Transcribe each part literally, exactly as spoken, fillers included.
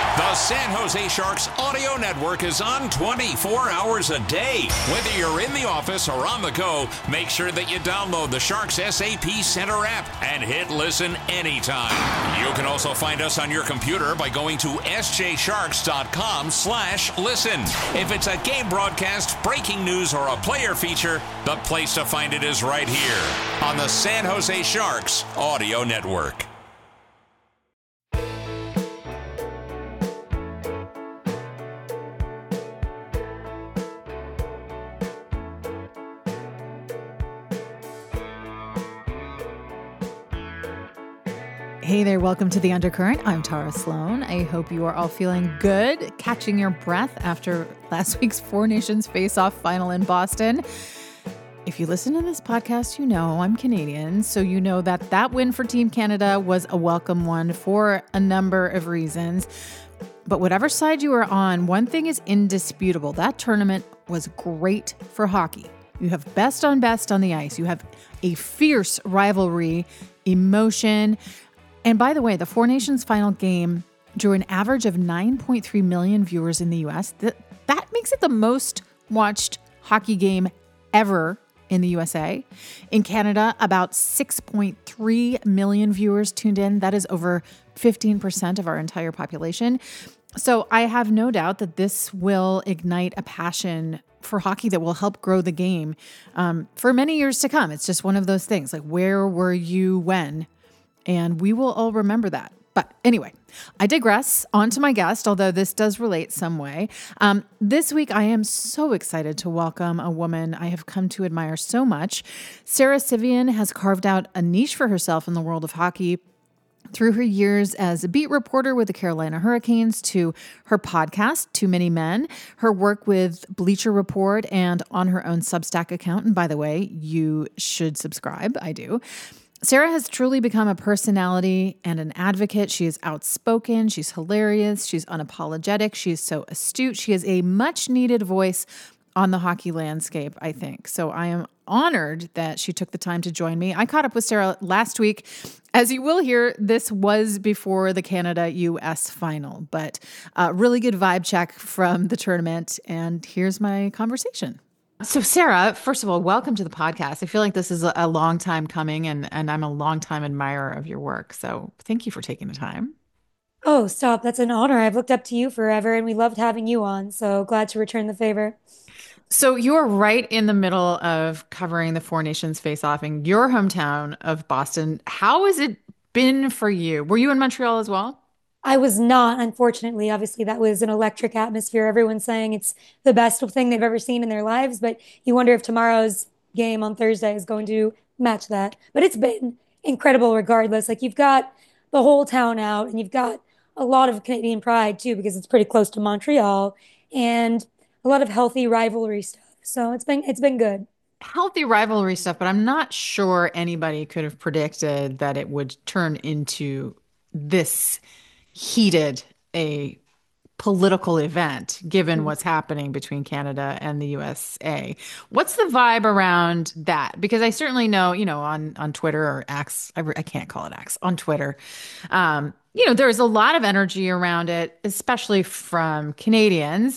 The San Jose Sharks audio network is on twenty-four hours a day. Whether you're in the office or on the go, make sure that you download the Sharks S A P Center app and hit listen anytime. You can also find us on your computer by going to s j sharks dot com slash listen. If it's a game broadcast, breaking news, or a player feature, the place to find it is right here on the San Jose Sharks audio network. Hey there, welcome to The Undercurrent. I'm Tara Sloan. I hope you are all feeling good, catching your breath after last week's Four Nations Face-Off final in Boston. If you listen to this podcast, you know I'm Canadian, so you know that that win for Team Canada was a welcome one for a number of reasons. But whatever side you are on, one thing is indisputable. That tournament was great for hockey. You have best on best on the ice. You have a fierce rivalry, emotion. And by the way, the Four Nations final game drew an average of nine point three million viewers in the U S. That, that makes it the most watched hockey game ever in the U S A. In Canada, about six point three million viewers tuned in. That is over fifteen percent of our entire population. So I have no doubt that this will ignite a passion for hockey that will help grow the game um, for many years to come. It's just one of those things, like, where were you when? And we will all remember that. But anyway, I digress. On to my guest, although this does relate some way. Um, this week, I am so excited to welcome a woman I have come to admire so much. Sara Civian has carved out a niche for herself in the world of hockey through her years as a beat reporter with the Carolina Hurricanes, to her podcast, Too Many Men, her work with Bleacher Report, and on her own Substack account. And by the way, you should subscribe. I do. Sara has truly become a personality and an advocate. She is outspoken. She's hilarious. She's unapologetic. She is so astute. She is a much-needed voice on the hockey landscape, I think. So I am honored that she took the time to join me. I caught up with Sara last week. As you will hear, this was before the Canada-U S final, but a really good vibe check from the tournament. And here's my conversation. So Sara, first of all, welcome to the podcast. I feel like this is a, a long time coming, and, and I'm a long time admirer of your work. So thank you for taking the time. Oh, stop. That's an honor. I've looked up to you forever, and we loved having you on. So glad to return the favor. So you're right in the middle of covering the Four Nations face-off in your hometown of Boston. How has it been for you? Were you in Montreal as well? I was not, unfortunately. Obviously, that was an electric atmosphere. Everyone's saying it's the best thing they've ever seen in their lives, but you wonder if tomorrow's game on Thursday is going to match that. But it's been incredible regardless. Like, you've got the whole town out, and you've got a lot of Canadian pride too, because it's pretty close to Montreal, and a lot of healthy rivalry stuff. So it's been it's been good. Healthy rivalry stuff, but I'm not sure anybody could have predicted that it would turn into this heated a political event, given what's happening between Canada and the U S A. What's the vibe around that? Because I certainly know, you know, on, on Twitter or X, I, I can't call it X, on Twitter, um, you know, there's a lot of energy around it, especially from Canadians.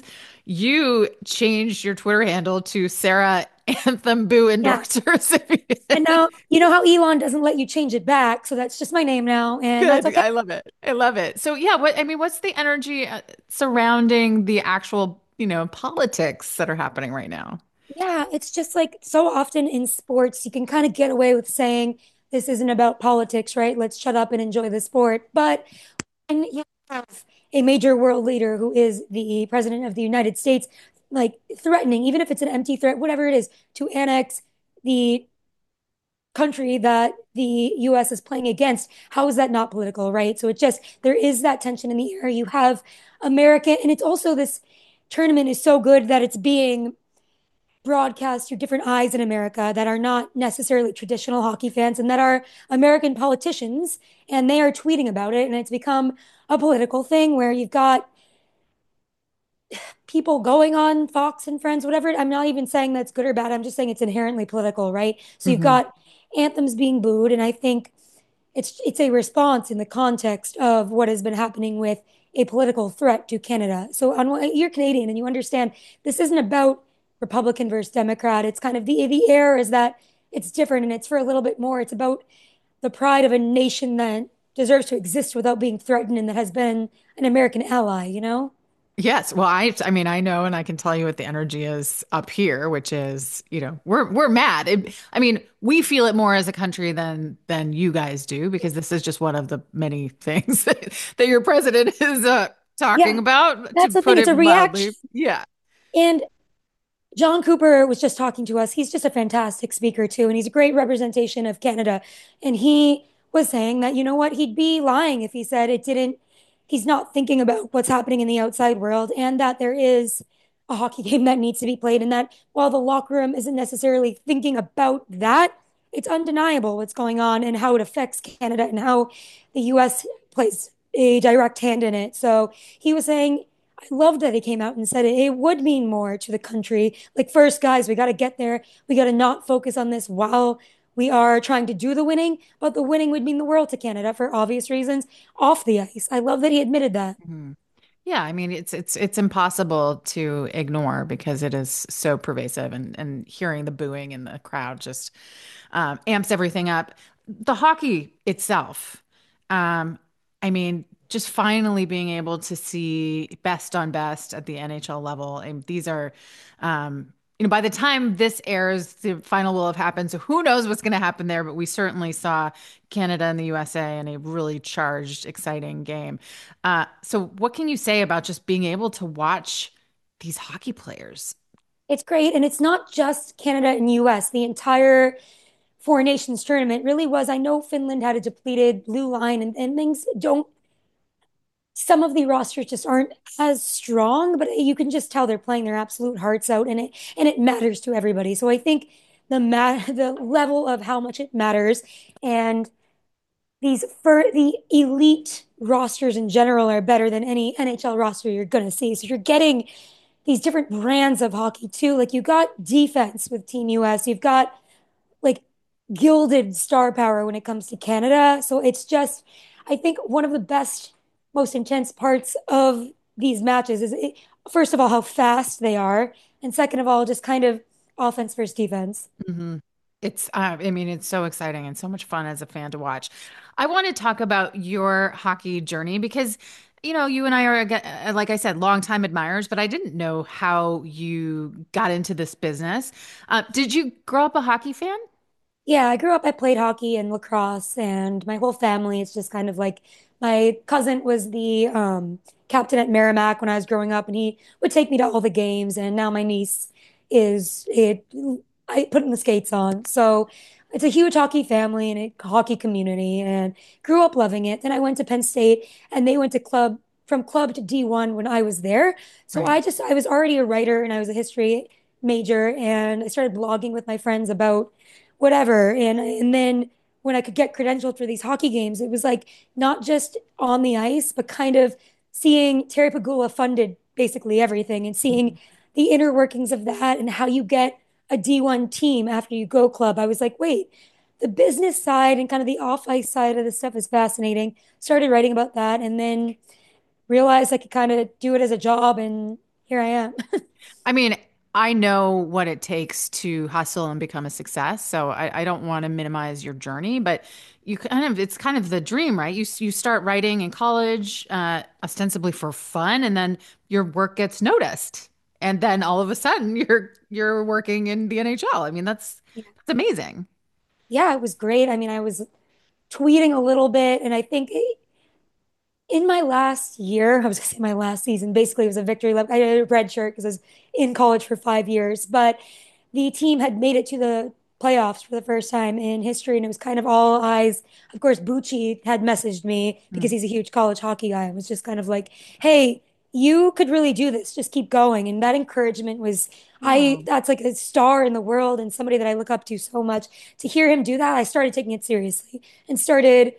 You changed your Twitter handle to Sara Anthem Boo Yeah. Endorsers. And now, you know how Elon doesn't let you change it back. So that's just my name now. And that's Good. okay. I love it. I love it. So yeah, what I mean, what's the energy uh, surrounding the actual, you know, politics that are happening right now? Yeah, it's just like so often in sports, you can kind of get away with saying this isn't about politics, right? Let's shut up and enjoy the sport. But when you have a major world leader who is the president of the United States, like threatening, even if it's an empty threat, whatever it is, to annex the country that the U S is playing against, how is that not political, right? So it just, there is that tension in the air. You have American, and it's also this tournament is so good that it's being broadcast through different eyes in America that are not necessarily traditional hockey fans and that are American politicians, and they are tweeting about it. And it's become a political thing where you've got people going on Fox and Friends, whatever. I'm not even saying that's good or bad. I'm just saying it's inherently political, right? So you've Hmm. got anthems being booed. And I think it's it's a response in the context of what has been happening with a political threat to Canada. So on you're Canadian and you understand this isn't about Republican versus Democrat. It's kind of the the air is that it's different and it's for a little bit more. It's about the pride of a nation that deserves to exist without being threatened and that has been an American ally, you know? Yes, well, I I mean, I know and I can tell you what the energy is up here, which is, you know, we're we're mad. It, I mean, we feel it more as a country than than you guys do because this is just one of the many things that, that your president is uh talking Yeah, about, to that's the thing. put It's it a mildly. reaction. Yeah. And John Cooper was just talking to us. He's just a fantastic speaker too, and he's a great representation of Canada. And he was saying that, you know what, he'd be lying if he said it didn't, he's not thinking about what's happening in the outside world and that there is a hockey game that needs to be played. And that while the locker room isn't necessarily thinking about that, it's undeniable what's going on and how it affects Canada and how the U S plays a direct hand in it. So he was saying, I loved that he came out and said it, it would mean more to the country. Like, first, guys, we got to get there. We got to not focus on this while we are trying to do the winning, but the winning would mean the world to Canada for obvious reasons off the ice. I love that he admitted that. Mhm. Yeah, I mean it's it's it's impossible to ignore because it is so pervasive and and hearing the booing in the crowd just um, amps everything up. The hockey itself, um, I mean, just finally being able to see best on best at the N H L level. And these are, um, you know, by the time this airs, the final will have happened. So who knows what's going to happen there? But we certainly saw Canada and the U S A in a really charged, exciting game. Uh, so what can you say about just being able to watch these hockey players? It's great. And it's not just Canada and U S. The entire Four Nations tournament really was. I know Finland had a depleted blue line and, and things don't, some of the rosters just aren't as strong, but you can just tell they're playing their absolute hearts out and it and it matters to everybody. So I think the mat the level of how much it matters and these for the elite rosters in general are better than any N H L roster you're going to see. So you're getting these different brands of hockey too. Like you got defense with Team U S, you've got like gilded star power when it comes to Canada. So it's just, I think one of the best, most intense parts of these matches is it, first of all, how fast they are. And second of all, just kind of offense versus defense. Hmm. It's, uh, I mean, it's so exciting and so much fun as a fan to watch. I want to talk about your hockey journey because, you know, you and I are, uh, like I said, longtime admirers, but I didn't know how you got into this business. Uh, did you grow up a hockey fan? Yeah, I grew up, I played hockey and lacrosse, and my whole family, it's just kind of like my cousin was the um, captain at Merrimack when I was growing up, and he would take me to all the games. And now my niece is it, I putting the skates on. So it's a huge hockey family and a hockey community, and grew up loving it. Then I went to Penn State, and they went to club from club to D one when I was there. So Right. I just I was already a writer, and I was a history major, and I started blogging with my friends about whatever. And and then when I could get credentialed for these hockey games, it was like not just on the ice, but kind of seeing Terry Pagula funded basically everything and seeing the inner workings of that and how you get a D one team after you go club. I was like, wait, the business side and kind of the off ice side of the stuff is fascinating. Started writing about that and then realized I could kind of do it as a job. And here I am. I mean, I know what it takes to hustle and become a success. So I, I don't want to minimize your journey, but you kind of, it's kind of the dream, right? You, you start writing in college, uh, ostensibly for fun, and then your work gets noticed. And then all of a sudden you're, you're working in the N H L. I mean, that's, that's amazing. Yeah, it was great. I mean, I was tweeting a little bit, and I think it, in my last year, I was gonna say my last season, basically it was a victory lap. I had a red shirt because I was in college for five years, but the team had made it to the playoffs for the first time in history, and it was kind of all eyes. Of course, Bucci had messaged me because Mm. he's a huge college hockey guy. It was just kind of like, hey, you could really do this. Just keep going. And that encouragement was, I, Oh. that's like a star in the world and somebody that I look up to so much. To hear him do that, I started taking it seriously and started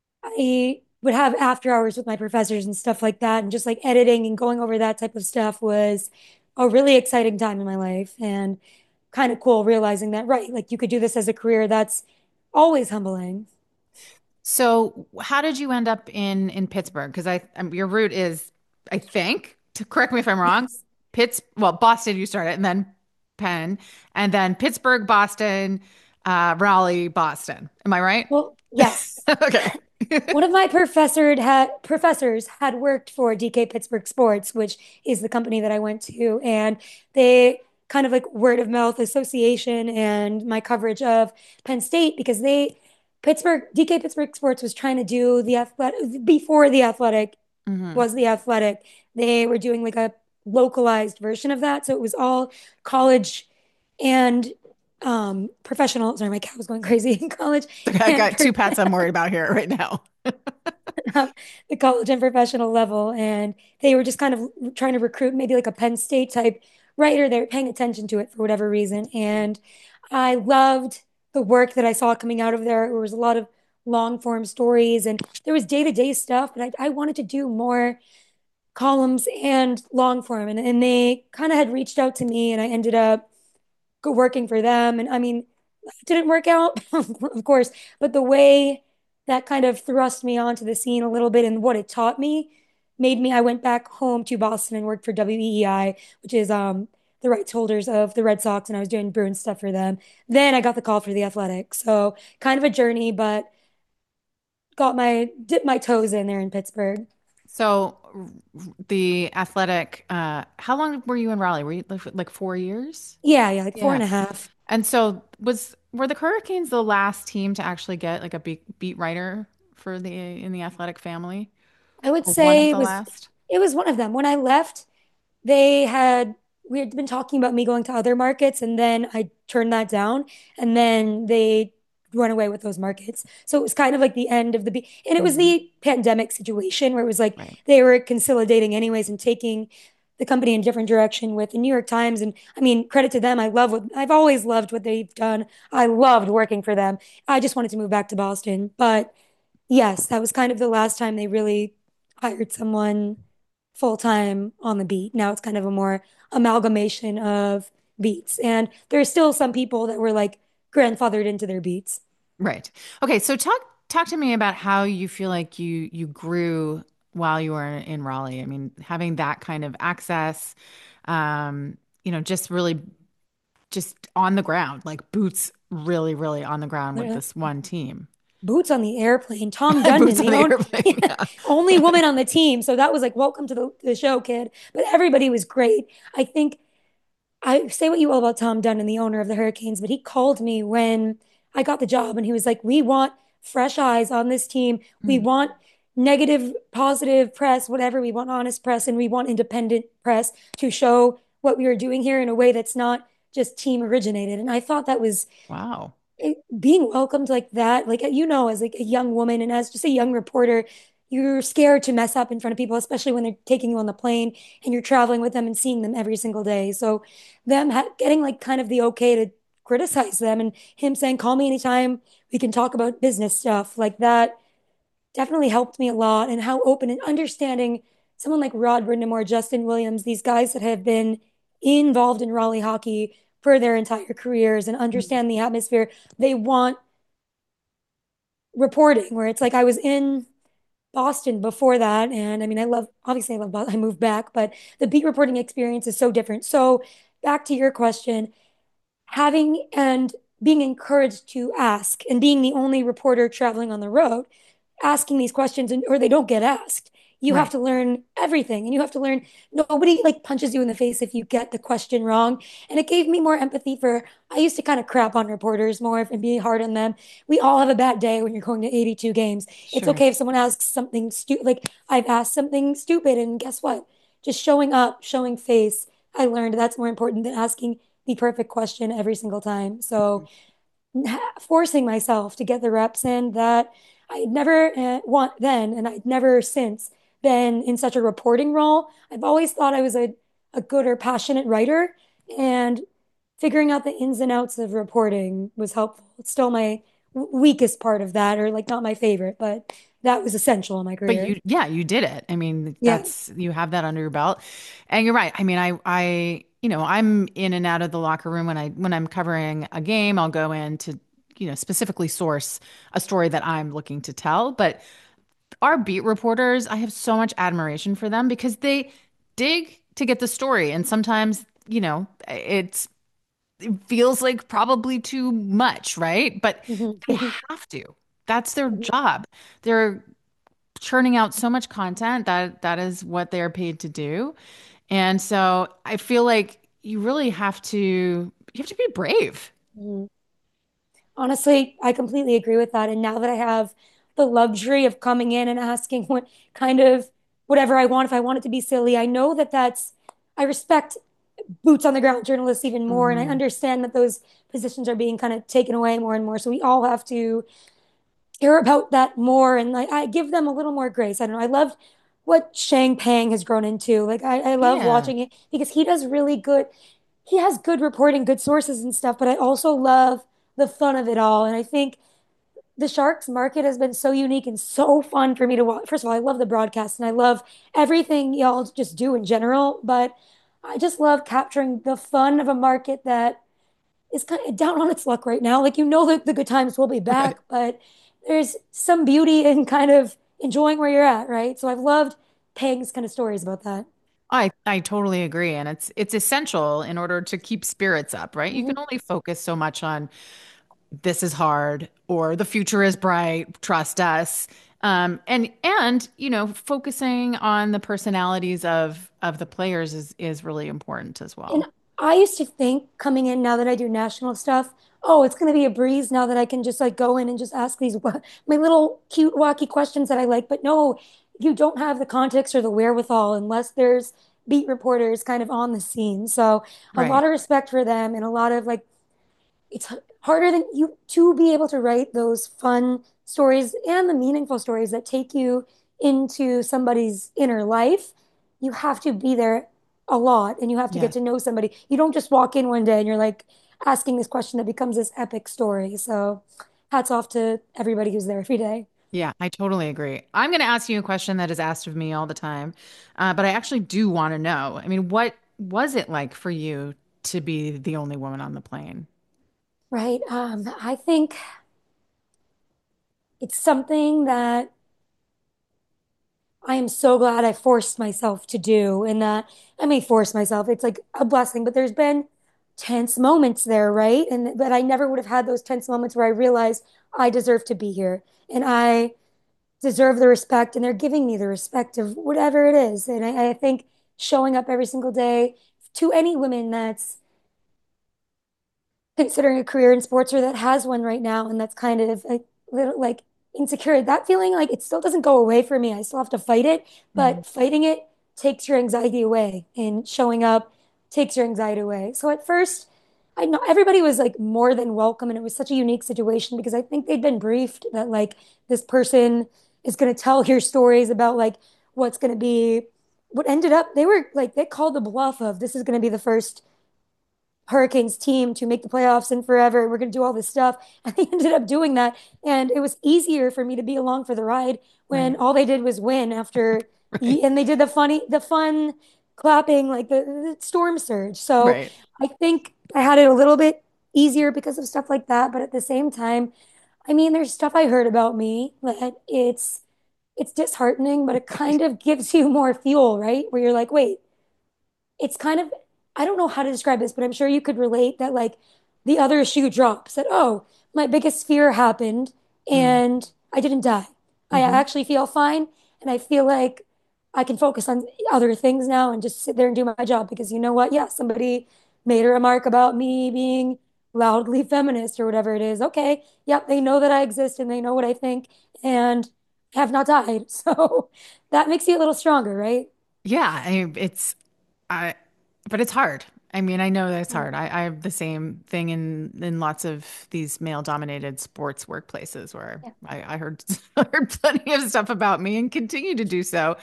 I would have after hours with my professors and stuff like that. And just like editing and going over that type of stuff was a really exciting time in my life and kind of cool realizing that, right, like you could do this as a career. That's always humbling. So, how did you end up in in Pittsburgh? Because I um, your route is, I think, to correct me if I'm wrong, Yes. Pitts, well, Boston you started, and then Penn, and then Pittsburgh, Boston, uh, Raleigh, Boston. Am I right? Well, yes. Okay. One of my professor had professors had worked for D K Pittsburgh Sports, which is the company that I went to, and they kind of like word of mouth association and my coverage of Penn State because they Pittsburgh D K Pittsburgh Sports was trying to do the athletic before the athletic Hmm. was the athletic. They were doing like a localized version of that, so it was all college and um professional. Sorry, my cat was going crazy in college Okay, I and got two pets I'm worried about here right now. um, the college and professional level. And they were just kind of trying to recruit maybe like a Penn State type writer. They were paying attention to it for whatever reason. And I loved the work that I saw coming out of there. There was a lot of long form stories and there was day to day stuff, but I, I wanted to do more columns and long form. And, and they kind of had reached out to me and I ended up go working for them. And I mean, it didn't work out, of course, but the way that kind of thrust me onto the scene a little bit and what it taught me made me, I went back home to Boston and worked for W E E I, which is um, the rights holders of the Red Sox, and I was doing Bruins stuff for them. Then I got the call for the Athletic. So kind of a journey, but got my, dipped my toes in there in Pittsburgh. So, the athletic, uh, how long were you in Raleigh? Were you like, like four years? Yeah, yeah, like four Yeah. and a half. And so was were the Hurricanes the last team to actually get like a beat, beat writer for the in the athletic family? I would Or one of say it the was last? it was one of them. When I left, they had we had been talking about me going to other markets and then I turned that down and then they run away with those markets. So it was kind of like the end of the be and it was Mhm. the pandemic situation where it was like Right. they were consolidating anyways and taking the company in a different direction with the New York Times. And I mean, credit to them. I love what I've always loved what they've done. I loved working for them. I just wanted to move back to Boston. But yes, that was kind of the last time they really hired someone full time on the beat. Now it's kind of a more amalgamation of beats. And there's still some people that were like grandfathered into their beats. Right. Okay, so talk talk to me about how you feel like you you grew while you were in Raleigh. I mean, having that kind of access, um, you know, just really just on the ground, like boots really, really on the ground with this one team. Boots on the airplane. Tom Dundon, Boots on the the own, airplane. Yeah. only woman on the team. So that was like, welcome to the, the show, kid. But everybody was great. I think I say what you will about Tom Dundon, the owner of the Hurricanes, but he called me when I got the job and he was like, we want fresh eyes on this team. We Mm. want negative, positive press, whatever. We want honest press and we want independent press to show what we are doing here in a way that's not just team originated. And I thought that was Wow. it, being welcomed like that, like you know, as like a young woman and as just a young reporter, you're scared to mess up in front of people, especially when they're taking you on the plane and you're traveling with them and seeing them every single day. So them ha- getting like kind of the okay to criticize them and him saying, "Call me anytime. We can talk about business stuff," like that definitely helped me a lot. And how open and understanding someone like Rod Brindamore, Justin Williams, these guys that have been involved in Raleigh hockey for their entire careers and Mm. understand the atmosphere. They want reporting where it's like I was in Boston before that. And I mean, I love, obviously, I love, I moved back, but the beat reporting experience is so different. So, back to your question, having and being encouraged to ask and being the only reporter traveling on the road, asking these questions and or they don't get asked. You have Right. to learn everything and you have to learn nobody like punches you in the face if you get the question wrong. And it gave me more empathy for I used to kind of crap on reporters more and be hard on them. We all have a bad day when you're going to eighty-two games. It's Sure. okay if someone asks something stupid like I've asked something stupid and guess what? Just showing up, showing face. I learned that's more important than asking the perfect question every single time. So forcing myself to get the reps in that I'd never uh, want then and I'd never since been in such a reporting role. I've always thought I was a, a good or passionate writer and figuring out the ins and outs of reporting was helpful. It's still my weakest part of that or like not my favorite, but that was essential in my But career. you, yeah, you did it. I mean, Yeah. that's you have that under your belt, and you're right. I mean, I, I, you know, I'm in and out of the locker room when I when I'm covering a game. I'll go in to you know, specifically source a story that I'm looking to tell. But our beat reporters, I have so much admiration for them because they dig to get the story. And sometimes, you know, it's it feels like probably too much, right? But Mhm. they have to. That's their job. They're churning out so much content that that is what they are paid to do. And so I feel like you really have to you have to be brave. Mhm. Honestly, I completely agree with that. And now that I have the luxury of coming in and asking what kind of whatever I want, if I want it to be silly, I know that that's, I respect boots on the ground journalists even more. And I Hmm. understand that those positions are being kind of taken away more and more. So we all have to care about that more. And like, I give them a little more grace. I don't know. I love what Shang Pang has grown into. Like, I, I love Yeah. watching it because he does really good, he has good reporting, good sources and stuff, but I also love the fun of it all. And I think the Sharks market has been so unique and so fun for me to watch. First of all, I love the broadcast and I love everything y'all just do in general, but I just love capturing the fun of a market that is kind of down on its luck right now. Like, you know that the good times will be Right. back, but there's some beauty in kind of enjoying where you're at, right? So I've loved Peg's kind of stories about that. I I totally agree, and it's it's essential in order to keep spirits up, right? You can Mhm. only focus so much on this is hard or the future is bright, trust us. Um, and and you know, focusing on the personalities of of the players is is really important as And well. I used to think coming in now that I do national stuff, oh, it's going to be a breeze now that I can just like go in and just ask these my little cute, wacky questions that I like. But no, you don't have the context or the wherewithal unless there's beat reporters kind of on the scene. So a lot Right. of respect for them and a lot of like it's harder than you to be able to write those fun stories and the meaningful stories that take you into somebody's inner life. You have to be there a lot and you have to get Yeah. to know somebody. You don't just walk in one day and you're like asking this question that becomes this epic story. So hats off to everybody who's there every day. Yeah, I totally agree. I'm going to ask you a question that is asked of me all the time, uh, but I actually do want to know. I mean, what was it like for you to be the only woman on the plane? Right. Um, I think it's something that I am so glad I forced myself to do, and that I may force myself. It's like a blessing, but there's been tense moments there, right? And but I never would have had those tense moments where I realized I deserve to be here and I deserve the respect, and they're giving me the respect of whatever it is. And I, I think showing up every single day to any woman that's considering a career in sports or that has one right now and that's kind of a little like insecure, that feeling like it still doesn't go away for me. I still have to fight it, Mhm. but fighting it takes your anxiety away and showing up takes your anxiety away. So at first, I know everybody was like more than welcome and it was such a unique situation because I think they'd been briefed that like this person is going to tell your stories about like what's going to be what ended up they were like they called the bluff of this is going to be the first Hurricanes team to make the playoffs in forever. We're going to do all this stuff. And they ended up doing that. And it was easier for me to be along for the ride when Right. all they did was win after, Right. and they did the funny, the fun clapping, like the, the storm surge. So Right. I think I had it a little bit easier because of stuff like that. But at the same time, I mean, there's stuff I heard about me that it's, it's disheartening, but it kind of gives you more fuel, right? Where you're like, wait, it's kind of I don't know how to describe this, but I'm sure you could relate that like the other shoe drops that oh, my biggest fear happened Mm. and I didn't die. I Hmm. actually feel fine and I feel like I can focus on other things now and just sit there and do my job because you know what? Yeah, somebody made a remark about me being loudly feminist or whatever it is. Okay, yep, they know that I exist and they know what I think and have not died. So that makes you a little stronger, right? Yeah, I, it's I, but it's hard. I mean, I know that it's Mm. hard. I, I have the same thing in in lots of these male-dominated sports workplaces where Yeah. I, I heard I heard plenty of stuff about me and continue to do so.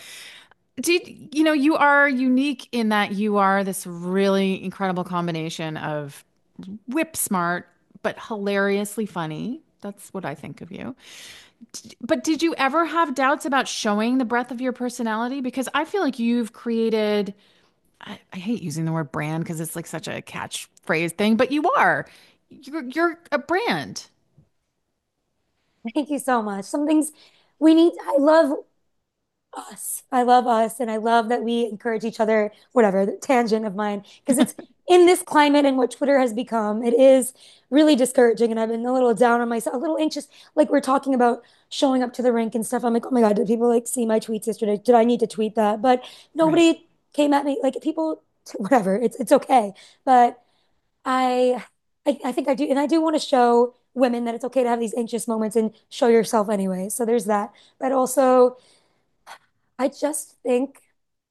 Did you know you are unique in that you are this really incredible combination of whip smart but hilariously funny. That's what I think of you. But did you ever have doubts about showing the breadth of your personality? Because I feel like you've created I, I hate using the word brand because it's like such a catchphrase thing, but you are. You're you're a brand. Thank you so much. Some things we need, I love us. I love us. And I love that we encourage each other, whatever, the tangent of mine, because it's in this climate and what Twitter has become, it is really discouraging. And I've been a little down on myself, a little anxious. Like we're talking about showing up to the rink and stuff. I'm like, oh my God, did people like see my tweets yesterday? Did I need to tweet that? But Right. nobody came at me. Like people, whatever, it's it's okay. But I, I, I think I do, and I do want to show women that it's okay to have these anxious moments and show yourself anyway. So there's that. But also, I just think,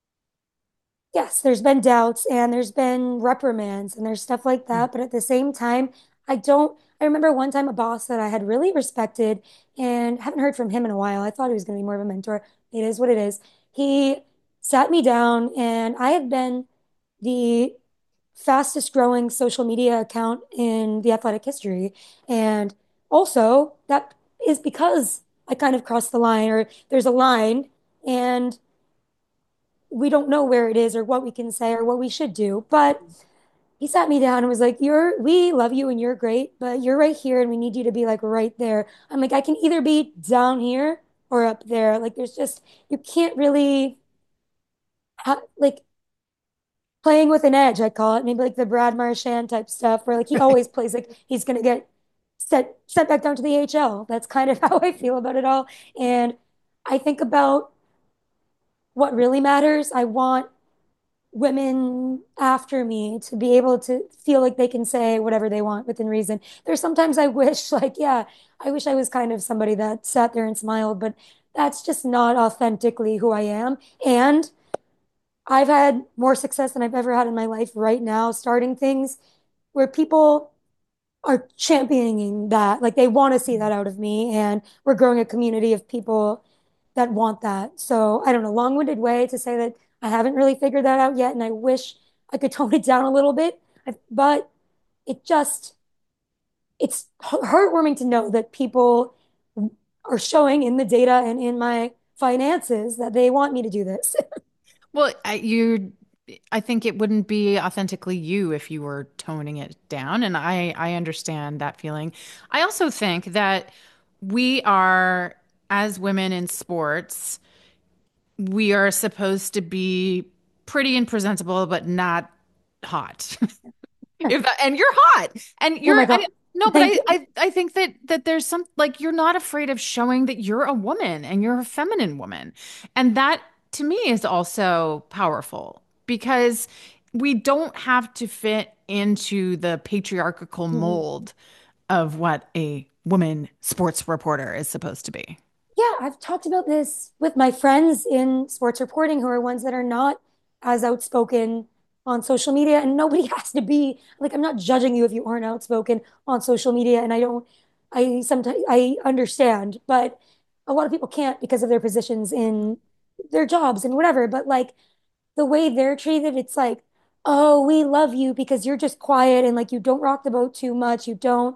yes, there's been doubts and there's been reprimands and there's stuff like Mm. that. But at the same time, I don't, I remember one time a boss that I had really respected and haven't heard from him in a while. I thought he was going to be more of a mentor. It is what it is. He sat me down and I had been the fastest growing social media account in the athletic history. And also, that is because I kind of crossed the line, or there's a line, and we don't know where it is, or what we can say, or what we should do. But he sat me down and was like, You're, we love you and you're great, but you're right here and we need you to be like right there. I'm like, I can either be down here or up there. Like, there's just, you can't really, ha- like, playing with an edge, I call it. Maybe like the Brad Marchand type stuff where like he always plays like he's gonna get set sent back down to the A H L. That's kind of how I feel about it all. And I think about what really matters. I want women after me to be able to feel like they can say whatever they want within reason. There's sometimes I wish, like, yeah, I wish I was kind of somebody that sat there and smiled, but that's just not authentically who I am. And I've had more success than I've ever had in my life right now, starting things where people are championing that. Like they want to see that out of me. And we're growing a community of people that want that. So I don't know, long winded way to say that I haven't really figured that out yet. And I wish I could tone it down a little bit. But it just, it's heartwarming to know that people are showing in the data and in my finances that they want me to do this. Well, I, you, I think it wouldn't be authentically you if you were toning it down, and I, I understand that feeling. I also think that we are, as women in sports, we are supposed to be pretty and presentable, but not hot. If that, and you're hot, and Oh you're my I, God. no, but Thank I, you. I I think that that there's some like you're not afraid of showing that you're a woman and you're a feminine woman, and that to me is also powerful because we don't have to fit into the patriarchal Mhm. mold of what a woman sports reporter is supposed to be. Yeah, I've talked about this with my friends in sports reporting who are ones that are not as outspoken on social media. And nobody has to be like, I'm not judging you if you aren't outspoken on social media. And I don't, I sometimes, I understand, but a lot of people can't because of their positions in their jobs and whatever. But like the way they're treated, it's like, oh, we love you because you're just quiet and like you don't rock the boat too much. You don't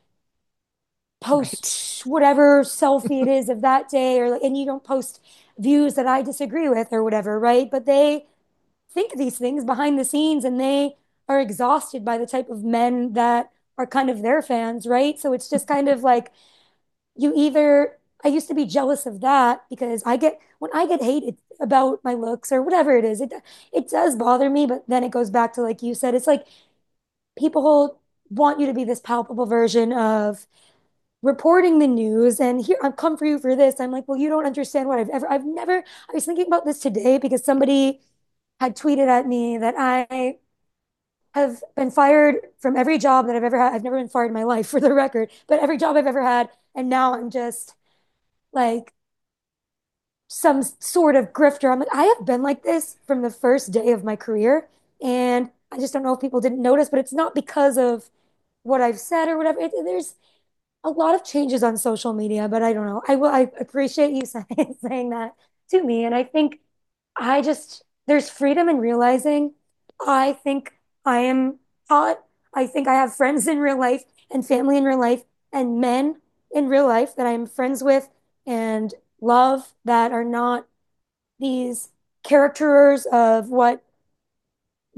Right. post whatever selfie it is of that day, or like, and you don't post views that I disagree with or whatever, right? But they think these things behind the scenes and they are exhausted by the type of men that are kind of their fans, right? So it's just kind of like you either, I used to be jealous of that because I get, when I get hated about my looks or whatever it is, it it does bother me, but then it goes back to like you said, it's like people want you to be this palpable version of reporting the news, and here I've come for you for this. I'm like, well, you don't understand what I've ever, I've never, I was thinking about this today because somebody had tweeted at me that I have been fired from every job that I've ever had. I've never been fired in my life for the record, but every job I've ever had. And now I'm just like some sort of grifter. I'm like, I have been like this from the first day of my career. And I just don't know if people didn't notice, but it's not because of what I've said or whatever. It, there's a lot of changes on social media, but I don't know. I will. I appreciate you saying saying that to me, and I think I just there's freedom in realizing I think I am hot. I think I have friends in real life and family in real life and men in real life that I'm friends with and love that are not these characters of what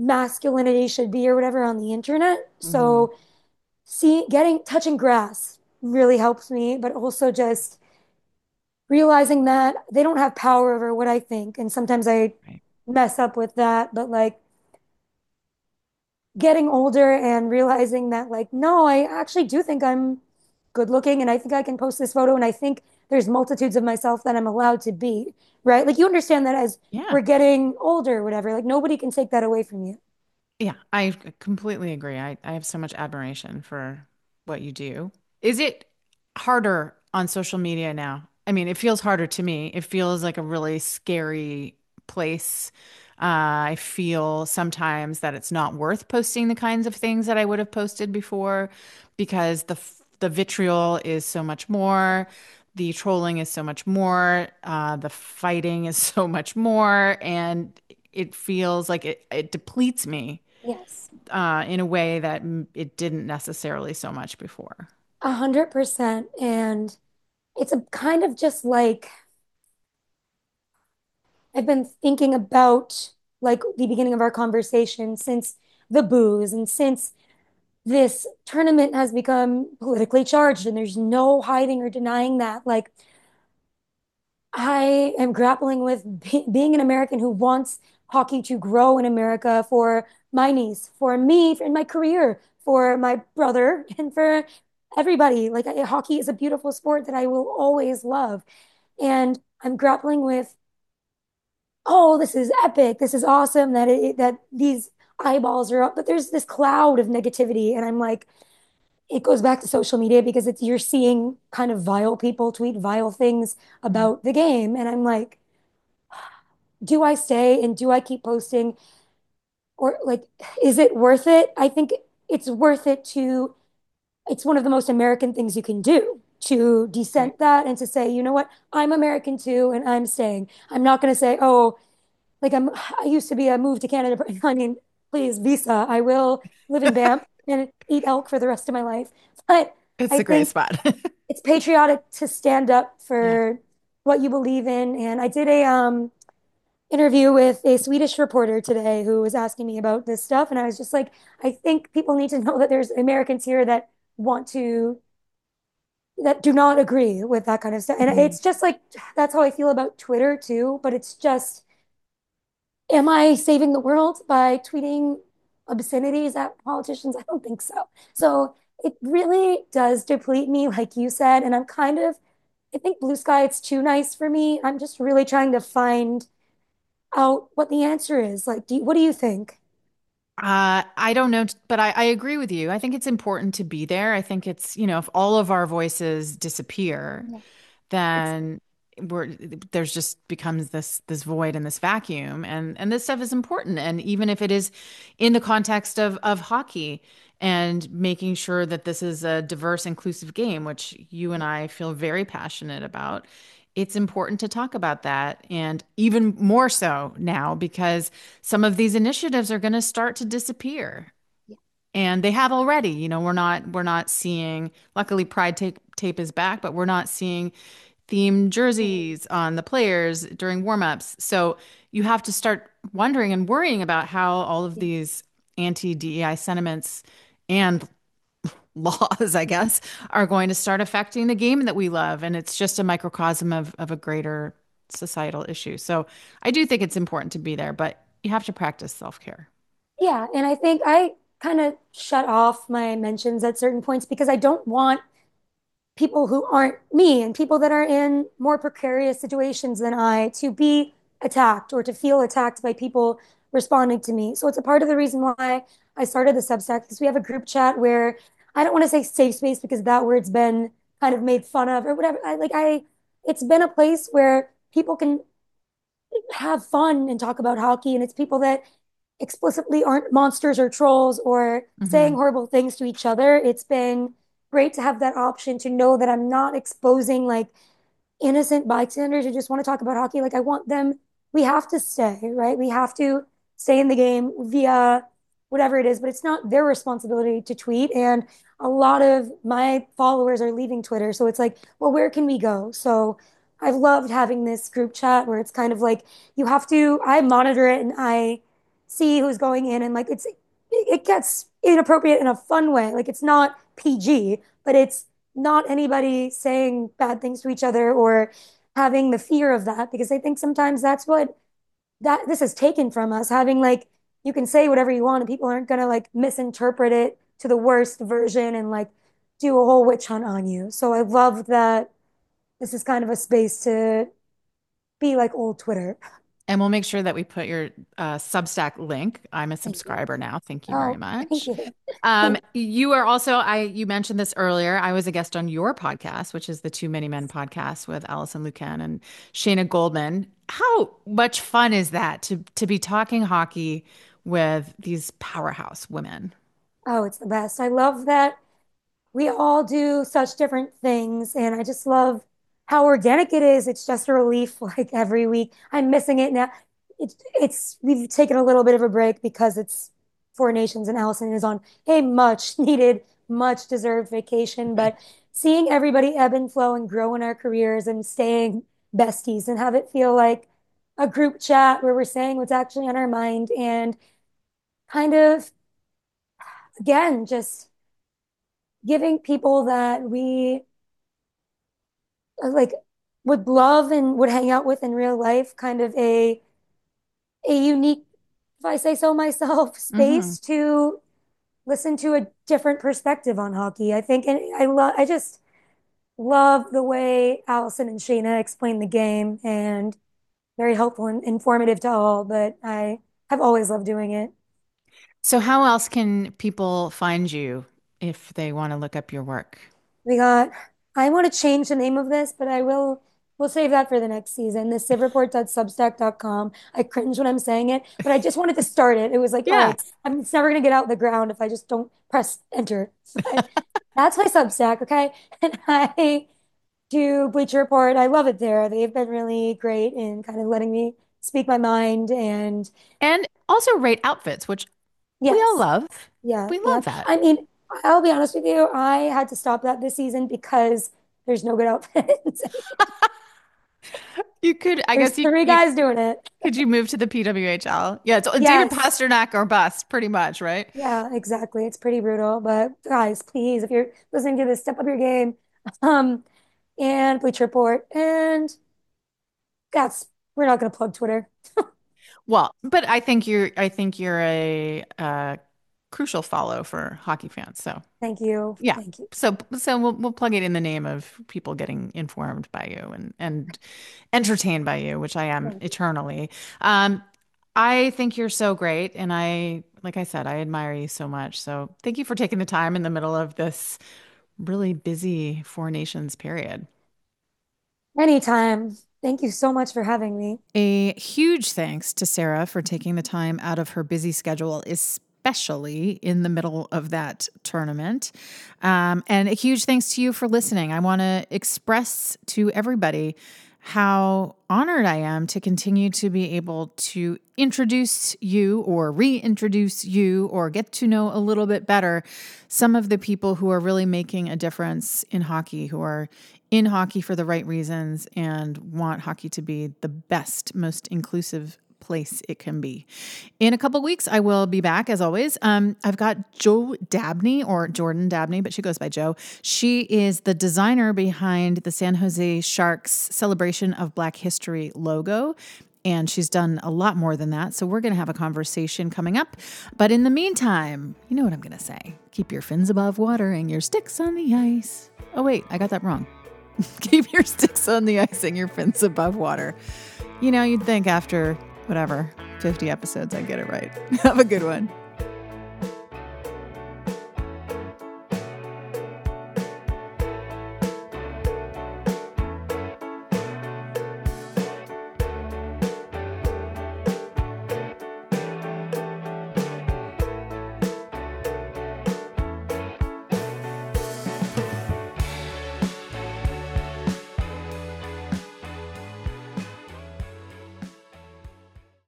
masculinity should be or whatever on the internet. Hmm. So see getting touching grass. really helps me, but also just realizing that they don't have power over what I think. And sometimes I Right. mess up with that, but like getting older and realizing that, like, no, I actually do think I'm good looking and I think I can post this photo and I think there's multitudes of myself that I'm allowed to be, right? Like, you understand that as Yeah. we're getting older, whatever, like, nobody can take that away from you. Yeah, I completely agree. I, I have so much admiration for what you do. Is it harder on social media now? I mean, it feels harder to me. It feels like a really scary place. Uh, I feel sometimes that it's not worth posting the kinds of things that I would have posted before because the f- the vitriol is so much more, the trolling is so much more, uh, the fighting is so much more, and it feels like it, it depletes me Yes. uh, in a way that m- it didn't necessarily so much before. A hundred percent. And it's a kind of just like I've been thinking about like the beginning of our conversation since the booze and since this tournament has become politically charged and there's no hiding or denying that. Like, I am grappling with be being an American who wants hockey to grow in America for my niece, for me, in my career, for my brother, and for everybody. Like, I, hockey is a beautiful sport that I will always love. And I'm grappling with, oh, this is epic. This is awesome that it, that these eyeballs are up, but there's this cloud of negativity. And I'm like, it goes back to social media because it's you're seeing kind of vile people tweet vile things Mhm. about the game. And I'm like, do I stay and do I keep posting? Or like, is it worth it? I think it's worth it to, it's one of the most American things you can do to Right. dissent that and to say, you know what, I'm American too, and I'm staying. I'm not going to say, oh, like I'm, I used to be a move to Canada. I mean, please, visa. I will live in Banff and eat elk for the rest of my life. But It's I a great think spot. it's patriotic to stand up Yeah. for what you believe in. And I did a um interview with a Swedish reporter today who was asking me about this stuff. And I was just like, I think people need to know that there's Americans here that want to, that do not agree with that kind of stuff. And Mhm. it's just like, that's how I feel about Twitter too. But it's just, am I saving the world by tweeting obscenities at politicians? I don't think so. So it really does deplete me, like you said. And I'm kind of, I think blue sky, it's too nice for me. I'm just really trying to find out what the answer is. Like, do you, what do you think? Uh, I don't know, but I, I agree with you. I think it's important to be there. I think it's, you know, if all of our voices disappear, Yeah. It's then we're there's just becomes this this void and this vacuum, and and this stuff is important. And even if it is in the context of of hockey and making sure that this is a diverse, inclusive game, which you and I feel very passionate about, it's important to talk about that, and even more so now because some of these initiatives are going to start to disappear. yeah, And they have already. You know, we're not we're not seeing, luckily Pride tape tape is back, but we're not seeing themed jerseys on the players during warmups. So you have to start wondering and worrying about how all of yeah, these anti-D E I sentiments and laws, I guess, are going to start affecting the game that we love. And it's just a microcosm of, of a greater societal issue. So I do think it's important to be there, but you have to practice self-care. yeah. And I think I kind of shut off my mentions at certain points because I don't want people who aren't me and people that are in more precarious situations than I to be attacked or to feel attacked by people responding to me. So it's a part of the reason why I started the Substack because we have a group chat where I don't want to say safe space because that word's been kind of made fun of or whatever. I, like I, it's been a place where people can have fun and talk about hockey, and it's people that explicitly aren't monsters or trolls or saying Hmm. horrible things to each other. It's been great to have that option to know that I'm not exposing like innocent bystanders who just want to talk about hockey. Like I want them, we have to stay, right? We have to stay in the game via whatever it is, but it's not their responsibility to tweet. And a lot of my followers are leaving Twitter. So it's like, well, where can we go? So I've loved having this group chat where it's kind of like you have to, I monitor it and I see who's going in and like it's, it gets inappropriate in a fun way. Like it's not P G, but it's not anybody saying bad things to each other or having the fear of that, because I think sometimes that's what that this is taken from us, having like you can say whatever you want and people aren't gonna like misinterpret it to the worst version and like do a whole witch hunt on you. So I love that this is kind of a space to be like old Twitter. And we'll make sure that we put your uh, Substack link. I'm a Thank you. subscriber now. Thank you very Oh, thank much. you. Um, Thank you are also, I you mentioned this earlier. I was a guest on your podcast, which is the Too Many Men podcast with Allison Lucan and Shayna Goldman. How much fun is that to to be talking hockey with these powerhouse women? Oh, it's the best. I love that we all do such different things, and I just love how organic it is. It's just a relief like every week. I'm missing it now. It's it's we've taken a little bit of a break because it's Four Nations and Allison is on a much needed, much deserved vacation. But seeing everybody ebb and flow and grow in our careers and staying besties and have it feel like a group chat where we're saying what's actually on our mind and kind of again just giving people that we uh, like would love and would hang out with in real life kind of a a unique, if I say so myself, Hmm. space to listen to a different perspective on hockey. I think, and I love, I just love the way Allison and Shayna explain the game, and very helpful and informative to all. But I have always loved doing it. So, how else can people find you if they want to look up your work? We got, I want to change the name of this, but I will, we'll save that for the next season. The civ report dot substack dot com. I cringe when I'm saying it, but I just wanted to start it. It was like, all Yeah. right, I'm, it's never going to get out of the ground if I just don't press enter. But that's my Substack, okay? And I do Bleacher Report. I love it there. They've been really great in kind of letting me speak my mind. And And also rate outfits, which we all yes, love. yeah, We yeah. love that. I mean, I'll be honest with you. I had to stop that this season because there's no good outfits. You could, I There's guess you, three you guys doing it. could you move to the P W H L? Yeah, it's David Yes. Pasternak or bust, pretty much, right? Yeah, exactly. It's pretty brutal. But guys, please, if you're listening to this, step up your game. Um, and Bleacher Report. And that's we're not gonna plug Twitter. Well, but I think you're, I think you're a, uh crucial follow for hockey fans. So Thank you. yeah, Thank you. so so we'll we'll plug it in the name of people getting informed by you and and entertained by you, which I am Thank you. eternally. Um, I think you're so great, and I, like I said, I admire you so much. So thank you for taking the time in the middle of this really busy Four Nations period. Anytime. Thank you so much for having me. A huge thanks to Sarah for taking the time out of her busy schedule, especially in the middle of that tournament. Um, and a huge thanks to you for listening. I want to express to everybody how honored I am to continue to be able to introduce you or reintroduce you or get to know a little bit better some of the people who are really making a difference in hockey, who are in hockey for the right reasons and want hockey to be the best, most inclusive place it can be. In a couple weeks, I will be back as always. Um, I've got Jo Dabney or Jordan Dabney, but she goes by Jo. She is the designer behind the San Jose Sharks Celebration of Black History logo. And she's done a lot more than that. So we're going to have a conversation coming up. But in the meantime, you know what I'm going to say. Keep your fins above water and your sticks on the ice. Oh, wait, I got that wrong. Keep your sticks on the ice and your fins above water. You know, you'd think after whatever, fifty episodes, I'd get it right. Have a good one.